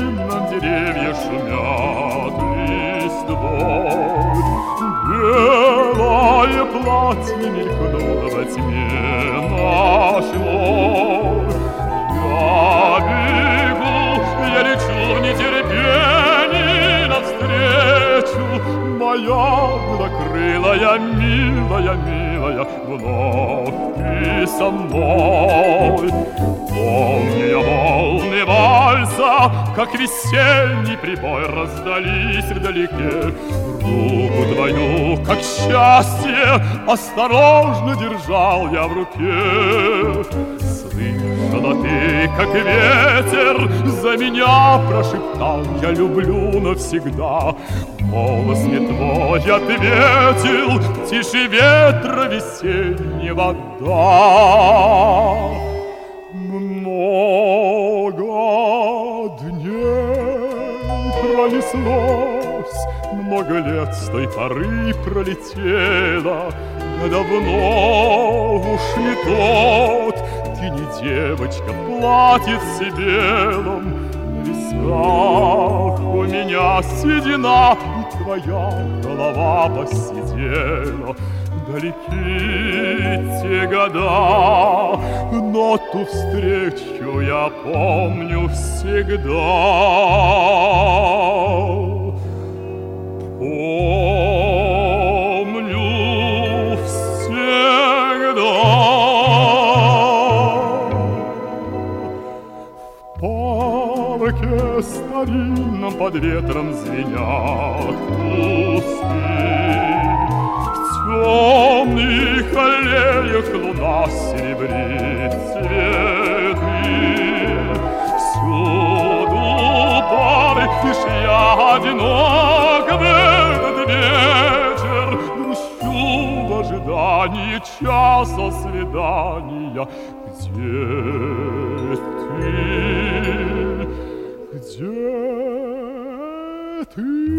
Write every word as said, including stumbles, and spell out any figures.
старинном деревья шумят листвой. Белое платье мелькнуло во тьме ночной. Я бегу, я лечу в нетерпении навстречу. Моя белокрылая, милая, милая, вновь ты со мной. Помню я волны вальса, как весенний прибой раздались вдалеке. Руку твою, как счастье, осторожно держал я в руке. Слышала ты, как ветер за меня прошептал: я люблю навсегда. Голос мне твой ответил тише ветра весеннего, да. Много дней пронеслось, много лет с той поры пролетело. Я давно уж не тот, ты не девочка в платьице белом. На висках у меня седина, и твоя голова посидела. Далеки те года, но ту встречу я помню всегда. Помню всегда. В парке старинном под ветром звенят кусты. В темных аллеях луна серебрит цветы. Всюду пары, лишь я одинок в этот вечер. Грущу в ожидании часа свидания. Где ты? Где ты?